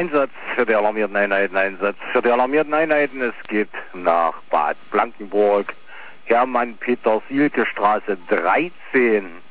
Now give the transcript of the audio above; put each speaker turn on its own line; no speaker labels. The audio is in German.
Einsatz für die alarmierten Einheiten, Einsatz für die alarmierten Einheiten. Es geht nach Bad Blankenburg, Hermann-Peter-Sielke Straße 13.